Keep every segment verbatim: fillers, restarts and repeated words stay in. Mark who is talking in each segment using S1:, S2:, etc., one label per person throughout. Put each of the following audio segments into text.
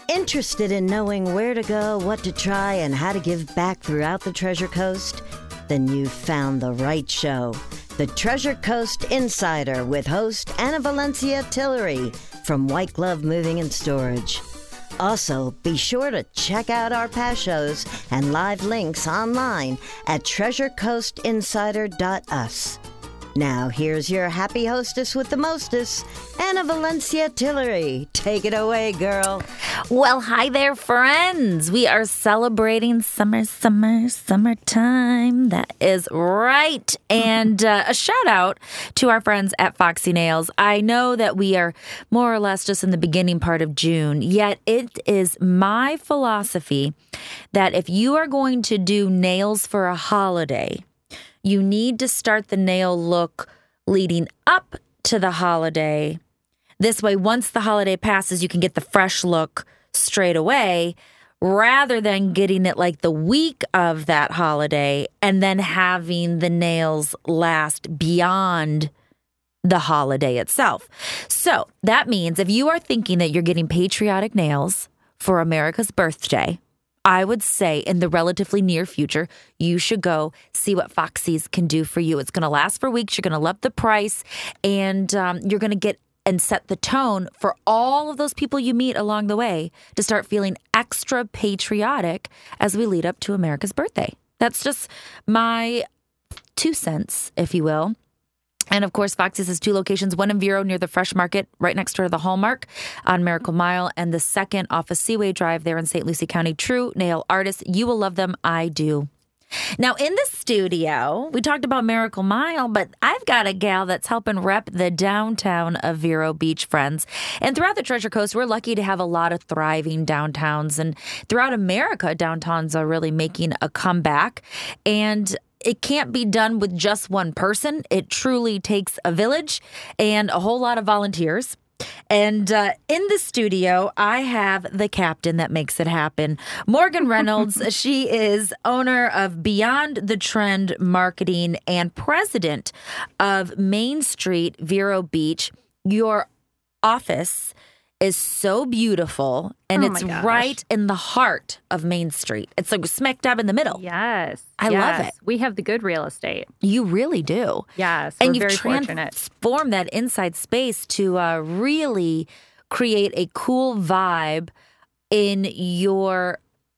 S1: Interested in knowing where to go, what to try, and how to give back throughout the Treasure Coast? Then you've found the right show. The Treasure Coast Insider with host Anna Valencia Tillery from White Glove Moving and Storage. Also, be sure to check out our past shows and live links online at treasure coast insider dot u s. Now, here's your happy hostess with the mostess, Anna Valencia Tillery. Take it away, girl.
S2: Well, hi there, friends. We are celebrating summer, summer, summertime. That is right. And uh, a shout out to our friends at Foxy Nails. I know that we are more or less just in the beginning part of June, yet it is my philosophy that if you are going to do nails for a holiday, you need to start the nail look leading up to the holiday. This way, once the holiday passes, you can get the fresh look straight away rather than getting it like the week of that holiday and then having the nails last beyond the holiday itself. So that means if you are thinking that you're getting patriotic nails for America's birthday, I would say in the relatively near future, you should go see what Foxy's can do for you. It's going to last for weeks. You're going to love the price, and um, you're going to get and set the tone for all of those people you meet along the way to start feeling extra patriotic as we lead up to America's birthday. That's just my two cents, if you will. And of course, Foxy's has two locations, one in Vero near the Fresh Market, right next door to the Hallmark on Miracle Mile, and the second off of Seaway Drive there in Saint Lucie County. True nail artists. You will love them. I do. Now, in the studio, we talked about Miracle Mile, but I've got a gal that's helping rep the downtown of Vero Beach, friends. And throughout the Treasure Coast, we're lucky to have a lot of thriving downtowns. And throughout America, downtowns are really making a comeback. And it can't be done with just one person. It truly takes a village and a whole lot of volunteers. And uh, in the studio, I have the captain that makes it happen, Morgan Reynolds. She is owner of Beyond the Trend Marketing and president of Main Street Vero Beach. Your office is so beautiful, and
S3: oh
S2: it's right in the heart of Main Street. It's like smack dab in the middle.
S3: Yes.
S2: I
S3: yes.
S2: love it.
S3: We have the good real estate.
S2: You really do.
S3: Yes.
S2: And
S3: we're
S2: you've
S3: very fortunate.
S2: transformed that inside space to uh, really create a cool vibe in your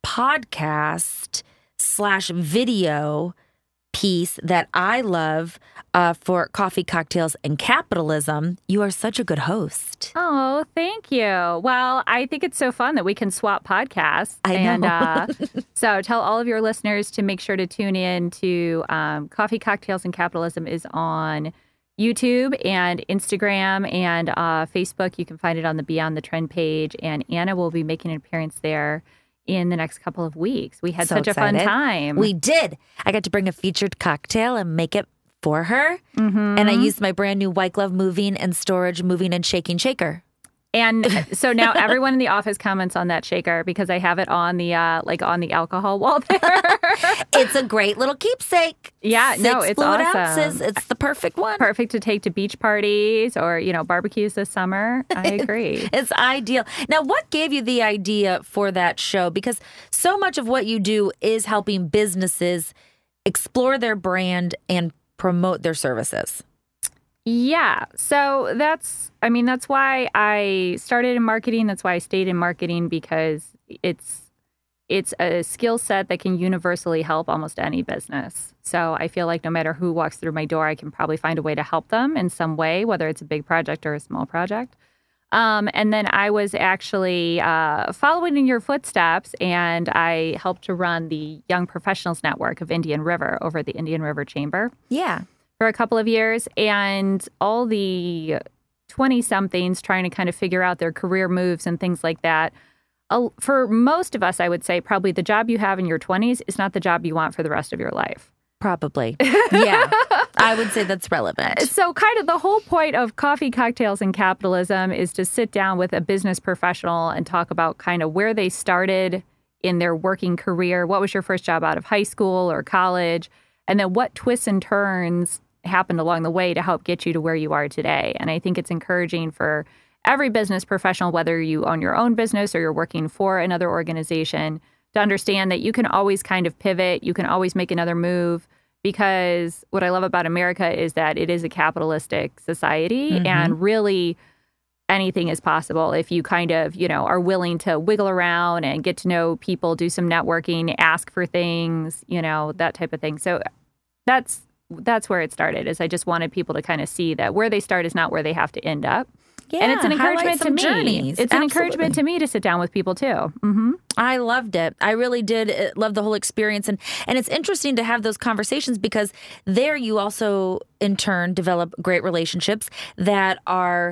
S2: podcast slash video piece that I love uh, for Coffee, Cocktails, and Capitalism. You are such a good host.
S3: Oh, thank you. Well, I think it's so fun that we can swap podcasts.
S2: I
S3: and,
S2: know.
S3: uh, so tell all of your listeners to make sure to tune in to um, Coffee, Cocktails, and Capitalism is on YouTube and Instagram and uh, Facebook. You can find it on the Beyond the Trend page. And Anna will be making an appearance there in the next couple of weeks. We had
S2: So
S3: such
S2: excited.
S3: a fun time.
S2: We did. I got to bring a featured cocktail and make it for her.
S3: Mm-hmm.
S2: And I used my brand new White Glove Moving and Storage Moving and Shaking Shaker.
S3: And so now everyone in the office comments on that shaker because I have it on the uh, like on the alcohol wall there.
S2: It's a great little keepsake.
S3: Yeah,
S2: Six
S3: no, it's
S2: fluid
S3: awesome.
S2: ounces. It's the perfect one.
S3: Perfect to take to beach parties or, you know, barbecues this summer. I agree.
S2: It's ideal. Now, what gave you the idea for that show? Because so much of what you do is helping businesses explore their brand and promote their services.
S3: Yeah. So that's, I mean, that's why I started in marketing. That's why I stayed in marketing, because it's, it's a skill set that can universally help almost any business. So I feel like no matter who walks through my door, I can probably find a way to help them in some way, whether it's a big project or a small project. Um, and then I was actually uh, following in your footsteps, and I helped to run the Young Professionals Network of Indian River over at the Indian River Chamber.
S2: Yeah.
S3: For a couple of years, and all the twenty-somethings trying to kind of figure out their career moves and things like that. Uh, for most of us, I would say probably the job you have in your twenties is not the job you want for the rest of your life.
S2: Probably. Yeah. I would say that's relevant.
S3: So kind of the whole point of Coffee, Cocktails, and Capitalism is to sit down with a business professional and talk about kind of where they started in their working career. What was your first job out of high school or college? And then what twists and turns happened along the way to help get you to where you are today. And I think it's encouraging for every business professional, whether you own your own business or you're working for another organization, to understand that you can always kind of pivot. You can always make another move, because what I love about America is that it is a capitalistic society, mm-hmm. and really anything is possible if you kind of, you know, are willing to wiggle around and get to know people, do some networking, ask for things, you know, that type of thing. So that's that's where it started, is I just wanted people to kind of see that where they start is not where they have to end up.
S2: Yeah,
S3: and it's an encouragement to me.
S2: Journeys.
S3: It's
S2: Absolutely.
S3: an encouragement to me to sit down with people too. Mm-hmm.
S2: I loved it. I really did love the whole experience. And, and it's interesting to have those conversations, because there you also, in turn, develop great relationships that are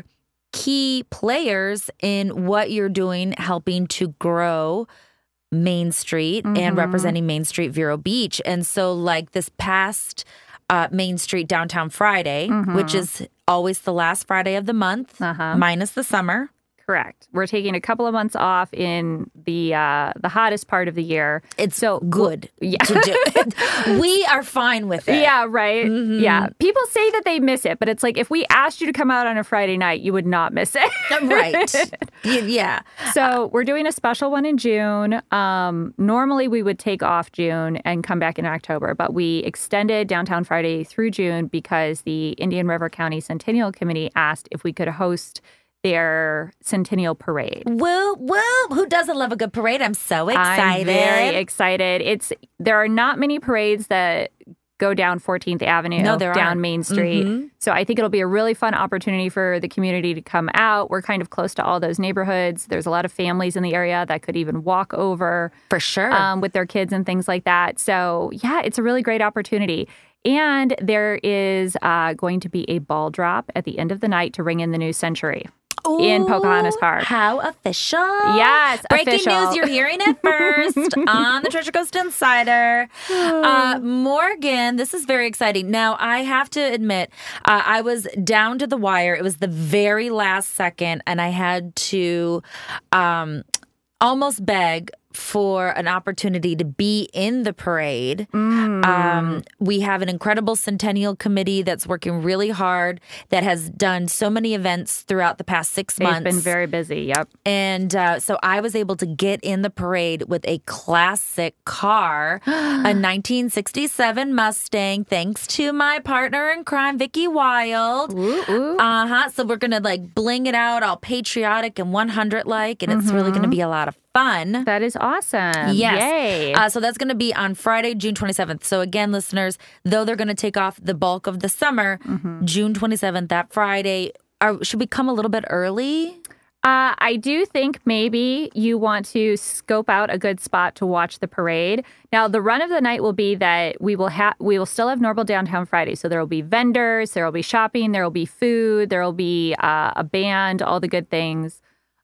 S2: key players in what you're doing, helping to grow Main Street mm-hmm. and representing Main Street Vero Beach. And so, like, this past uh, Main Street Downtown Friday, mm-hmm. which is always the last Friday of the month, uh-huh. minus the summer.
S3: Correct. We're taking a couple of months off in the uh, the hottest part of the year.
S2: It's so good
S3: yeah.
S2: to do it. We are fine with it.
S3: Yeah, right. Mm-hmm. Yeah. People say that they miss it, but it's like, if we asked you to come out on a Friday night, you would not miss it.
S2: Right. Yeah.
S3: So we're doing a special one in June. Um, normally we would take off June and come back in October, but we extended Downtown Friday through June because the Indian River County Centennial Committee asked if we could host their Centennial Parade.
S2: Woo, woo. Who doesn't love a good parade? I'm so excited.
S3: I'm very excited. It's there are not many parades that go down fourteenth Avenue,
S2: no, there
S3: down
S2: aren't.
S3: Main Street.
S2: Mm-hmm.
S3: So I think it'll be a really fun opportunity for the community to come out. We're kind of close to all those neighborhoods. There's a lot of families in the area that could even walk over.
S2: For sure.
S3: Um, with their kids and things like that. So yeah, it's a really great opportunity. And there is uh, going to be a ball drop at the end of the night to ring in the new century.
S2: Ooh,
S3: in Pocahontas Park.
S2: How official.
S3: Yes,
S2: Breaking
S3: official.
S2: news, you're hearing it first on the Treasure Coast Insider. Uh, Morgan, this is very exciting. Now, I have to admit, uh, I was down to the wire. It was the very last second, and I had to um, almost beg for an opportunity to be in the parade. Mm. Um, we have an incredible Centennial Committee that's working really hard, that has done so many events throughout the past six
S3: They've
S2: months.
S3: They've been very busy, yep.
S2: And uh, so I was able to get in the parade with a classic car, a nineteen sixty-seven Mustang, thanks to my partner in crime, Vicky Wild.
S3: Ooh, ooh.
S2: Uh-huh. So we're going to like bling it out all patriotic and one hundred like, and it's mm-hmm. really going to be a lot of fun.
S3: That is awesome.
S2: Yes.
S3: Yay.
S2: Uh, so that's going to be on Friday, June twenty-seventh. So again, listeners, though they're going to take off the bulk of the summer, mm-hmm. June twenty-seventh, that Friday, are, should we come a little bit early?
S3: Uh, I do think maybe you want to scope out a good spot to watch the parade. Now, the run of the night will be that we will have we will still have normal Downtown Friday. So there will be vendors, there will be shopping, there will be food, there will be uh, a band, all the good things.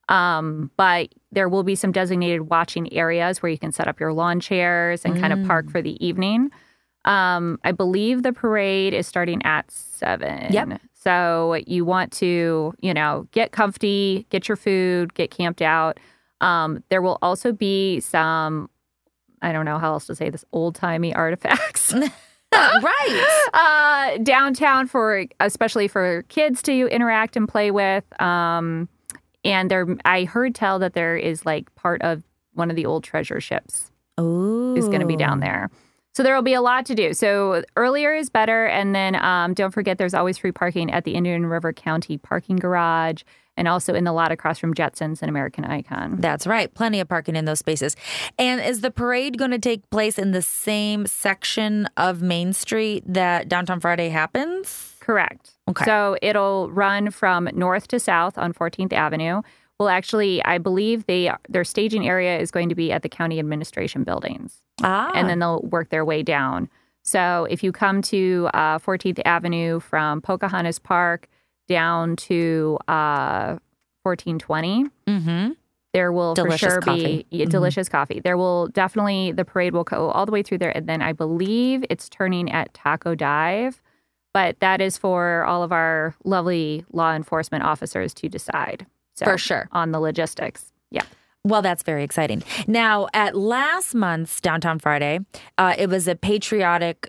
S3: Um, but there will be some designated watching areas where you can set up your lawn chairs and mm. kind of park for the evening. Um, I believe the parade is starting at seven.
S2: Yep.
S3: So you want to, you know, get comfy, get your food, get camped out. Um, there will also be some, I don't know how else to say this, old-timey artifacts.
S2: Right.
S3: Uh, downtown for, especially for kids to interact and play with. Um, and there, I heard tell that there is like part of one of the old treasure ships
S2: Ooh.
S3: is going to be down there. So there will be a lot to do. So earlier is better. And then um, don't forget, there's always free parking at the Indian River County parking garage and also in the lot across from Jetsons and American Icon.
S2: That's right. Plenty of parking in those spaces. And is the parade going to take place in the same section of Main Street that Downtown Friday happens?
S3: Correct.
S2: Okay.
S3: So it'll run from north to south on fourteenth Avenue. Well, actually, I believe they their staging area is going to be at the county administration buildings.
S2: Ah.
S3: And then they'll work their way down. So if you come to uh, fourteenth Avenue from Pocahontas Park down to uh, fourteen twenty,
S2: mm-hmm.
S3: there will
S2: delicious
S3: for sure
S2: coffee.
S3: be yeah,
S2: mm-hmm.
S3: delicious coffee. There will definitely, the parade will go all the way through there. And then I believe it's turning at Taco Dive. But that is for all of our lovely law enforcement officers to decide. So,
S2: for sure.
S3: On the logistics. Yeah.
S2: Well, that's very exciting. Now, at last month's Downtown Friday, uh, it was a patriotic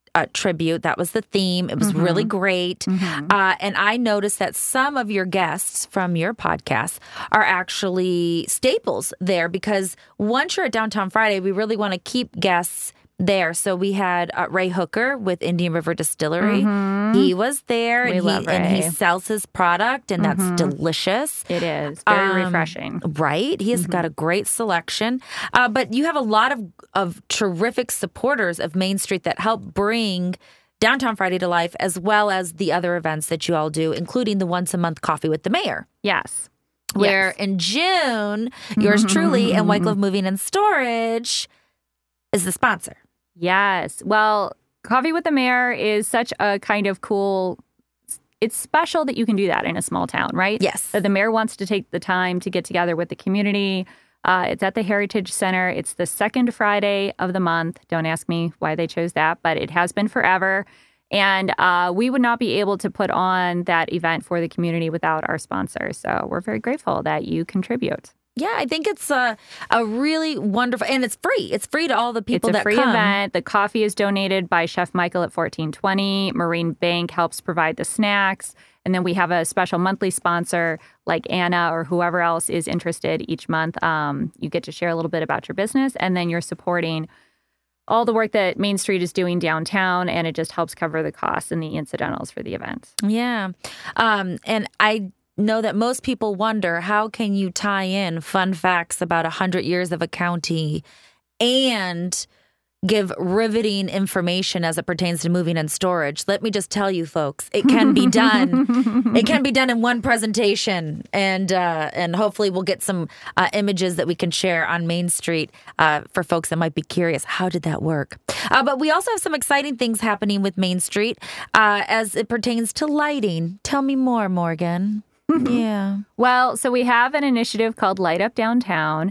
S2: uh, tribute. That was the theme. It was
S3: Mm-hmm.
S2: really great.
S3: Mm-hmm.
S2: Uh, and I noticed that some of your guests from your podcast are actually staples there because once you're at Downtown Friday, we really want to keep guests there. So we had uh, Ray Hooker with Indian River Distillery.
S3: Mm-hmm.
S2: He was there,
S3: We
S2: and he
S3: love
S2: and he
S3: Ray.
S2: sells his product, and that's
S3: Mhm.
S2: delicious.
S3: It is very
S2: Um,
S3: refreshing.
S2: Right? He has
S3: Mm-hmm.
S2: got a great selection. Uh, but you have a lot of, of terrific supporters of Main Street that help bring Downtown Friday to life, as well as the other events that you all do, including the once a month Coffee with the Mayor.
S3: Yes.
S2: Where
S3: Yes.
S2: in June, yours truly and Wycliffe Moving and Storage is the sponsor.
S3: Yes. Well, Coffee with the Mayor is such a kind of cool, it's special that you can do that in a small town, right?
S2: Yes.
S3: That the mayor wants to take the time to get together with the community. Uh, it's at the Heritage Center. It's the second Friday of the month. Don't ask me why they chose that, but it has been forever. And uh, we would not be able to put on that event for the community without our sponsor. So we're very grateful that you contribute.
S2: Yeah, I think it's a, a really wonderful, and it's free. It's free to all the people
S3: it's a
S2: that
S3: free
S2: come.
S3: event. The coffee is donated by Chef Michael at fourteen twenty. Marine Bank helps provide the snacks. And then we have a special monthly sponsor like Anna or whoever else is interested each month. Um, you get to share a little bit about your business, and then you're supporting all the work that Main Street is doing downtown, and it just helps cover the costs and the incidentals for the event.
S2: Yeah. Um, and I know that most people wonder, how can you tie in fun facts about one hundred years of a county and give riveting information as it pertains to moving and storage? Let me just tell you, folks, it can be done. It can be done in one presentation, and uh, and hopefully we'll get some uh, images that we can share on Main Street uh, for folks that might be curious. How did that work? Uh, but we also have some exciting things happening with Main Street uh, as it pertains to lighting. Tell me more, Morgan. Yeah.
S3: Well, so we have an initiative called Light Up Downtown,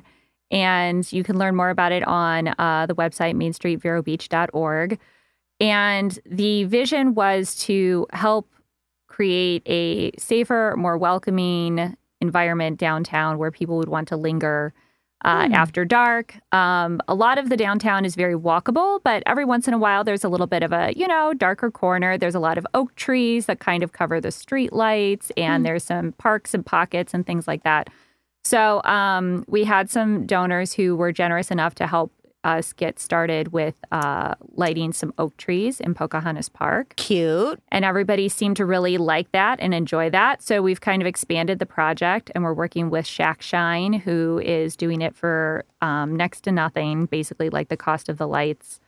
S3: and you can learn more about it on uh, the website main street vero beach dot org. And the vision was to help create a safer, more welcoming environment downtown where people would want to linger uh,
S2: Hmm.
S3: after dark. Um, a lot of the downtown is very walkable, but every once in a while there's a little bit of a, you know, darker corner. There's a lot of oak trees that kind of cover the street lights, and there's some parks and pockets and things like that. So um, we had some donors who were generous enough to help us get started with uh, lighting some oak trees in Pocahontas Park.
S2: Cute.
S3: And everybody seemed to really like that and enjoy that. So we've kind of expanded the project, and we're working with Shack Shine, who is doing it for um, next to nothing, basically like the cost of the lights,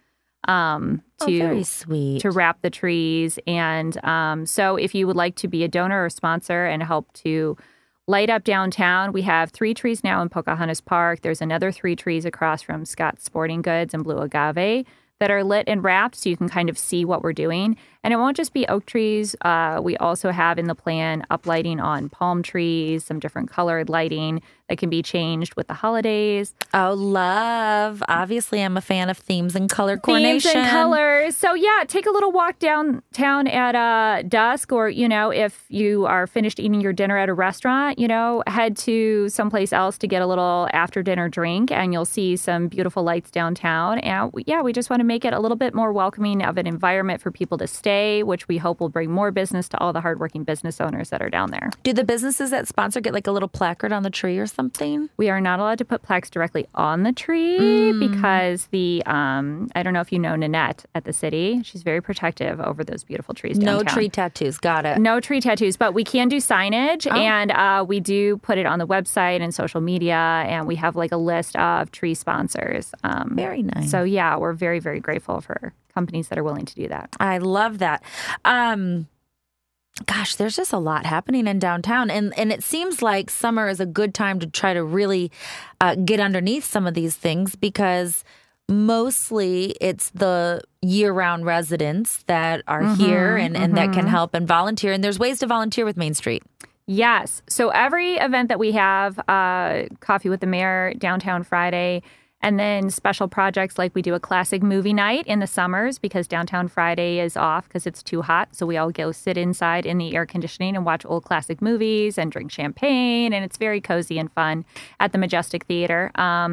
S3: um,
S2: Oh,
S3: to
S2: very sweet.
S3: to wrap the trees. And um, so if you would like to be a donor or sponsor and help to light up downtown, we have three trees now in Pocahontas Park. There's another three trees across from Scott's Sporting Goods and Blue Agave that are lit and wrapped, so you can kind of see what we're doing. And it won't just be oak trees. Uh, we also have in the plan uplighting on palm trees, some different colored lighting that can be changed with the holidays.
S2: Oh, love. Obviously, I'm a fan of themes and color coordination.
S3: Themes and colors. So yeah, take a little walk downtown at uh, dusk, or, you know, if you are finished eating your dinner at a restaurant, you know, head to someplace else to get a little after dinner drink, and you'll see some beautiful lights downtown. And we- yeah, we just want to make it a little bit more welcoming of an environment for people to stay, which we hope will bring more business to all the hardworking business owners that are down there.
S2: Do the businesses that sponsor get like a little placard on the tree or something?
S3: We are not allowed to put plaques directly on the tree
S2: Mm.
S3: because the, um, I don't know if you know Nanette at the city. She's very protective over those beautiful trees
S2: No
S3: downtown.
S2: tree tattoos. Got it.
S3: No tree tattoos, but we can do signage,
S2: Oh.
S3: and uh, we do put it on the website and social media, and we have like a list of tree sponsors. Um,
S2: Very nice.
S3: So yeah, we're very, very grateful for companies that are willing to do that.
S2: I love that. Um, gosh, there's just a lot happening in downtown. And, and it seems like summer is a good time to try to really uh, get underneath some of these things, because mostly it's the year-round residents that are
S3: Mm-hmm,
S2: here and, and that can
S3: mm-hmm.
S2: help and volunteer. And there's ways to volunteer with Main Street.
S3: Yes. So every event that we have, uh, Coffee with the Mayor, Downtown Friday, and then special projects like we do a classic movie night in the summers because Downtown Friday is off because it's too hot. So we all go sit inside in the air conditioning and watch old classic movies and drink champagne. And it's very cozy and fun at the Majestic Theater. Um,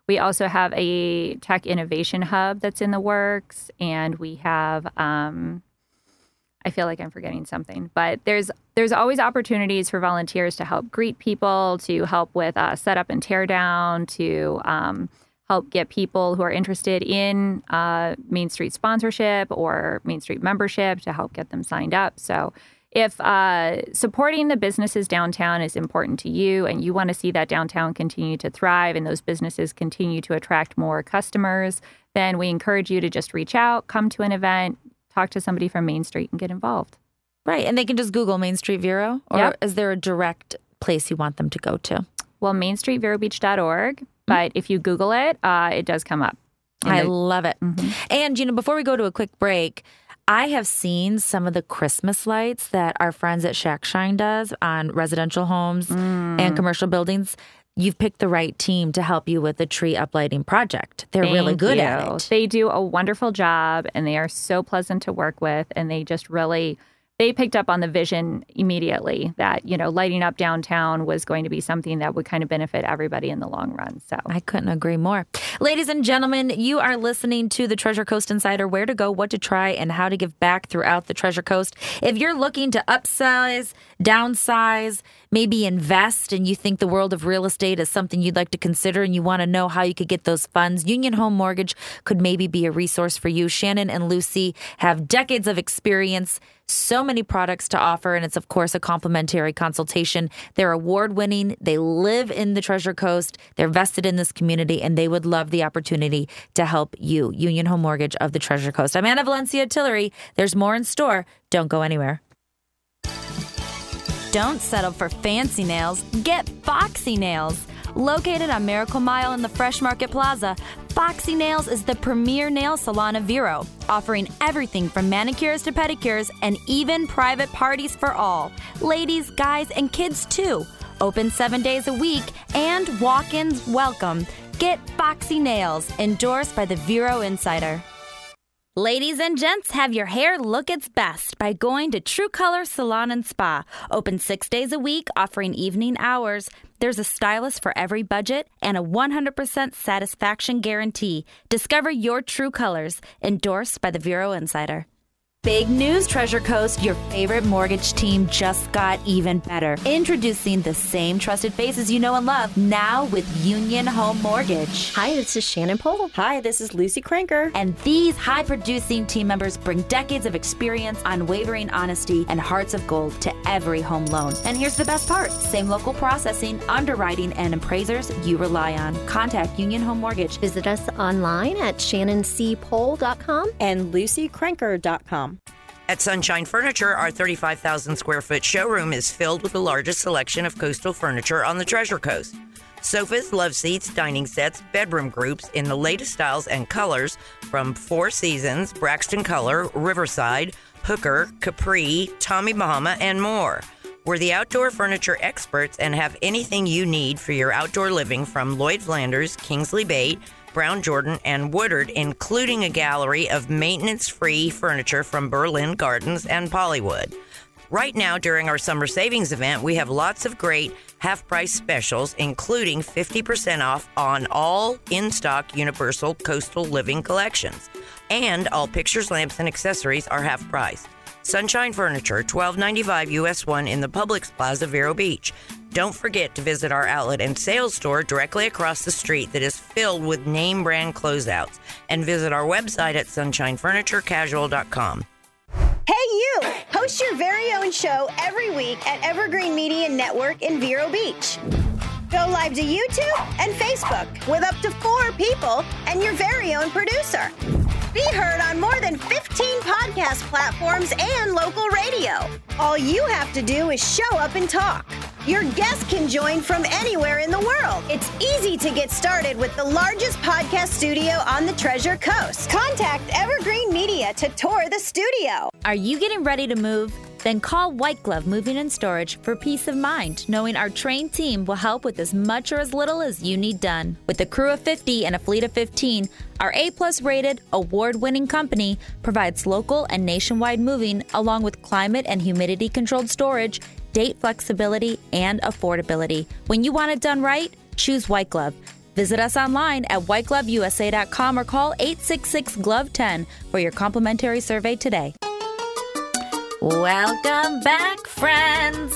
S3: We also have a tech innovation hub that's in the works, and we have, um, I feel like I'm forgetting something, but there's there's always opportunities for volunteers to help greet people, to help with uh, setup and tear down, to um, help get people who are interested in uh, Main Street sponsorship or Main Street membership to help get them signed up. So if uh, supporting the businesses downtown is important to you and you want to see that downtown continue to thrive and those businesses continue to attract more customers, then we encourage you to just reach out, come to an event, talk to somebody from Main Street and get involved.
S2: Right. And they can just Google Main Street Vero? Or yep. Is there a direct place you want them to go to?
S3: Well, main street vero beach dot org. Mm-hmm. But if you Google it, uh, it does come up.
S2: I the- love it. Mm-hmm. And, you know, before we go to a quick break, I have seen some of the Christmas lights that our friends at Shack Shine does on residential homes mm. and commercial buildings. You've picked the right team to help you with the tree uplighting project. They're
S3: Thank
S2: really good
S3: you.
S2: at it.
S3: They do a wonderful job, and they are so pleasant to work with, and they just really... They picked up on the vision immediately that, you know, lighting up downtown was going to be something that would kind of benefit everybody in the long run. So
S2: I couldn't agree more. Ladies and gentlemen, you are listening to the Treasure Coast Insider, where to go, what to try, and how to give back throughout the Treasure Coast. If you're looking to upsize, downsize, maybe invest, and you think the world of real estate is something you'd like to consider and you want to know how you could get those funds, Union Home Mortgage could maybe be a resource for you. Shannon and Lucy have decades of experience, so many products to offer, and it's, of course, a complimentary consultation. They're award-winning. They live in the Treasure Coast. They're vested in this community, and they would love the opportunity to help you. Union Home Mortgage of the Treasure Coast. I'm Anna Valencia Tillery. There's more in store. Don't go anywhere. Don't settle for fancy nails. Get Foxy Nails. Located on Miracle Mile in the Fresh Market Plaza, Foxy Nails is the premier nail salon of Vero, offering everything from manicures to pedicures and even private parties for all. Ladies, guys, and kids too. Open seven days a week and walk-ins welcome. Get Foxy Nails, endorsed by the Vero Insider. Ladies and gents, have your hair look its best by going to True Color Salon and Spa. Open six days a week, offering evening hours. There's a stylist for every budget and a one hundred percent satisfaction guarantee. Discover your true colors. Endorsed by the Vero Insider. Big news, Treasure Coast. Your favorite mortgage team just got even better. Introducing the same trusted faces you know and love, now with Union Home Mortgage.
S4: Hi, this is Shannon Pohl.
S5: Hi, this is Lucy Cranker.
S2: And these high-producing team members bring decades of experience, unwavering honesty, and hearts of gold to every home loan. And here's the best part. Same local processing, underwriting, and appraisers you rely on. Contact Union Home Mortgage.
S4: Visit us online at shannon c pohl dot com
S5: and lucy cranker dot com.
S6: At Sunshine Furniture, our thirty-five thousand square foot showroom is filled with the largest selection of coastal furniture on the Treasure Coast. Sofas, love seats, dining sets, bedroom groups in the latest styles and colors from Four Seasons, Braxton Color, Riverside, Hooker, Capri, Tommy Bahama, and more. We're the outdoor furniture experts and have anything you need for your outdoor living from Lloyd Flanders, Kingsley Bate, Brown Jordan, and Woodard, including a gallery of maintenance-free furniture from Berlin Gardens and Pollywood. Right now, during our summer savings event, we have lots of great half-price specials, including fifty percent off on all in-stock Universal Coastal Living collections. And all pictures, lamps, and accessories are half price. Sunshine Furniture, twelve ninety-five U S one in the Publix Plaza, Vero Beach. Don't forget to visit our outlet and sales store directly across the street that is filled with name brand closeouts. And visit our website at sunshine furniture casual dot com.
S7: Hey, you! Host your very own show every week at Evergreen Media Network in Vero Beach. Go live to YouTube and Facebook with up to four people and your very own producer. Be heard on more than fifteen podcast platforms and local radio. All you have to do is show up and talk. Your guests can join from anywhere in the world. It's easy to get started with the largest podcast studio on the Treasure Coast. Contact Evergreen Media to tour the studio.
S2: Are you getting ready to move? Then call White Glove Moving and Storage for peace of mind, knowing our trained team will help with as much or as little as you need done. With a crew of fifty and a fleet of fifteen, our A-plus rated, award-winning company provides local and nationwide moving along with climate and humidity-controlled storage, date flexibility, and affordability. When you want it done right, choose White Glove. Visit us online at white glove u s a dot com or call eight six six, glove ten for your complimentary survey today. Welcome back, friends.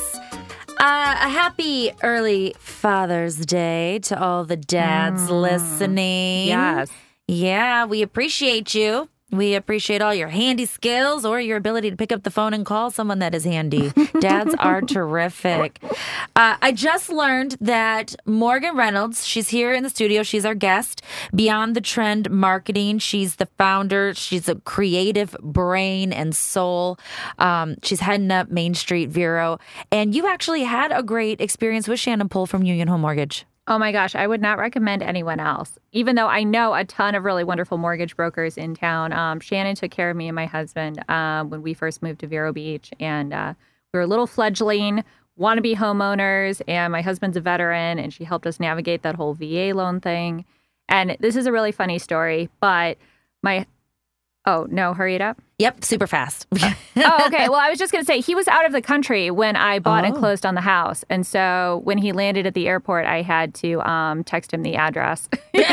S2: Uh, a happy early Father's Day to all the dads mm. listening.
S3: Yes.
S2: Yeah, we appreciate you. We appreciate all your handy skills or your ability to pick up the phone and call someone that is handy. Dads are terrific. Uh, I just learned that Morgan Reynolds, she's here in the studio. She's our guest. Beyond the Trend Marketing. She's the founder. She's a creative brain and soul. Um, she's heading up Main Street Vero. And you actually had a great experience with Shannon Pohl from Union Home Mortgage.
S3: Oh my gosh, I would not recommend anyone else, even though I know a ton of really wonderful mortgage brokers in town. Um, Shannon took care of me and my husband um, when we first moved to Vero Beach, and uh, we were a little fledgling wannabe homeowners, and my husband's a veteran, and she helped us navigate that whole V A loan thing. And this is a really funny story, but my... Oh, no, hurry it up.
S2: Yep, super fast.
S3: Oh, okay. Well, I was just going to say, he was out of the country when I bought oh. and closed on the house. And so when he landed at the airport, I had to um, text him the address.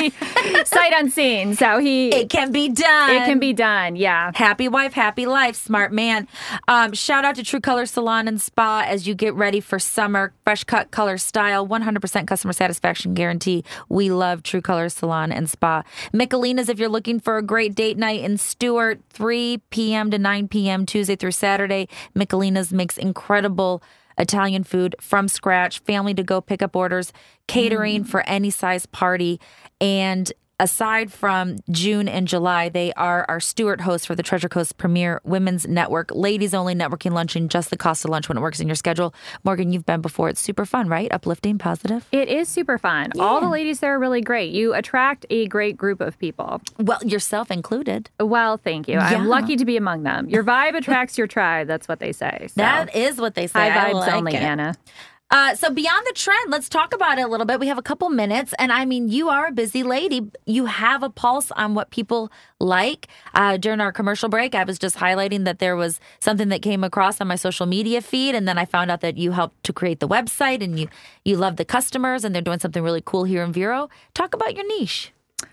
S3: Sight unseen. So he...
S2: It can be done.
S3: It can be done, yeah.
S2: Happy wife, happy life, smart man. Um, shout out to True Color Salon and Spa as you get ready for summer. Fresh cut, color, style, one hundred percent customer satisfaction guarantee. We love True Color Salon and Spa. Michelina's if you're looking for a great date night in Stewart, three p.m. to nine p.m. Tuesday through Saturday. Michelina's makes incredible Italian food from scratch, family to go pick up orders, catering mm. for any size party. And aside from June and July, they are our Stewart hosts for the Treasure Coast Premier Women's Network, ladies only networking luncheon, just the cost of lunch when it works in your schedule. Morgan, you've been before. It's super fun, right? Uplifting, positive.
S3: It is super fun. Yeah. All the ladies there are really great. You attract a great group of people.
S2: Well, yourself included.
S3: Well, thank you. Yeah. I'm lucky to be among them. Your vibe attracts your tribe. That's what they say. So.
S2: That is what they say.
S3: High
S2: vibes
S3: like only,
S2: it.
S3: Anna.
S2: Uh, so Beyond the Trend, let's talk about it a little bit. We have a couple minutes. And I mean, you are a busy lady. You have a pulse on what people like. Uh, during our commercial break, I was just highlighting that there was something that came across on my social media feed. And then I found out that you helped to create the website and you, you love the customers and they're doing something really cool here in Vero. Talk about your niche.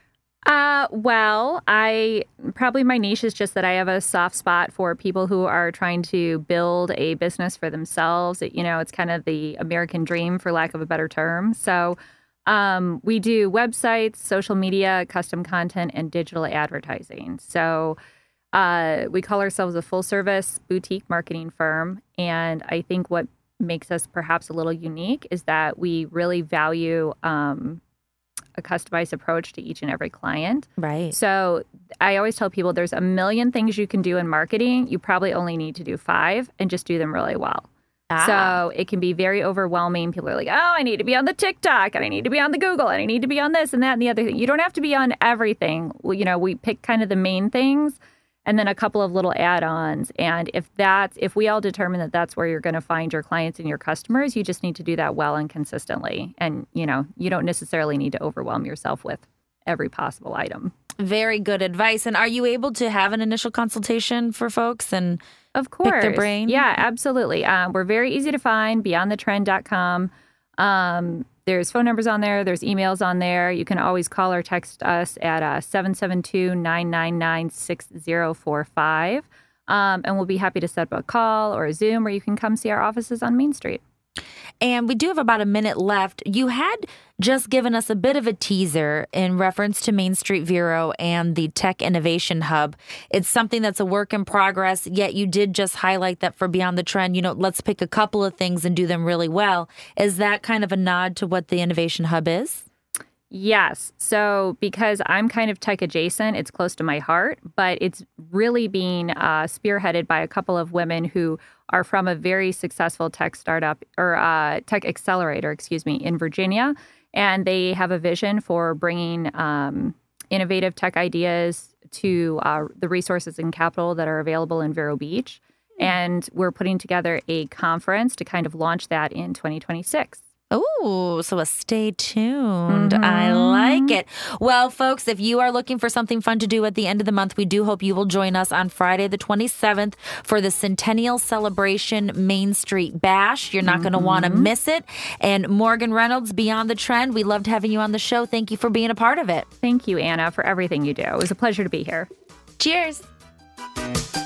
S3: Uh, well, I probably my niche is just that I have a soft spot for people who are trying to build a business for themselves. It, you know, it's kind of the American dream, for lack of a better term. So um, we do websites, social media, custom content, and digital advertising. So uh, we call ourselves a full-service boutique marketing firm. And I think what makes us perhaps a little unique is that we really value um a customized approach to each and every client.
S2: Right.
S3: So I always tell people there's a million things you can do in marketing. You probably only need to do five and just do them really well. Ah. So it can be very overwhelming. People are like, oh, I need to be on the TikTok and I need to be on the Google and I need to be on this and that and the other thing. You don't have to be on everything. Well, you know, we pick kind of the main things and then a couple of little add-ons. And if that's, if we all determine that that's where you're going to find your clients and your customers, you just need to do that well and consistently. And, you know, you don't necessarily need to overwhelm yourself with every possible item.
S2: Very good advice. And are you able to have an initial consultation for folks and
S3: of course.
S2: pick their brain?
S3: Yeah, absolutely. Um, we're very easy to find, beyond the trend dot com. Um, There's phone numbers on there. There's emails on there. You can always call or text us at uh, seven seven two, nine nine nine, six zero four five. Um, and we'll be happy to set up a call or a Zoom, or you can come see our offices on Main Street.
S2: And we do have about a minute left. You had just given us a bit of a teaser in reference to Main Street Vero and the Tech Innovation Hub. It's something that's a work in progress, yet you did just highlight that for Beyond the Trend, you know, let's pick a couple of things and do them really well. Is that kind of a nod to what the Innovation Hub is?
S3: Yes. So because I'm kind of tech adjacent, it's close to my heart, but it's really being uh, spearheaded by a couple of women who are from a very successful tech startup or uh, tech accelerator, excuse me, in Virginia. And they have a vision for bringing um, innovative tech ideas to uh, the resources and capital that are available in Vero Beach. And we're putting together a conference to kind of launch that in twenty twenty-six.
S2: Oh, so a stay tuned. Mm-hmm. I like it. Well, folks, if you are looking for something fun to do at the end of the month, we do hope you will join us on Friday the twenty-seventh for the Centennial Celebration Main Street Bash. You're not mm-hmm. going to want to miss it. And Morgan Reynolds, Beyond the Trend, we loved having you on the show. Thank you for being a part of it.
S3: Thank you, Anna, for everything you do. It was a pleasure to be here.
S2: Cheers.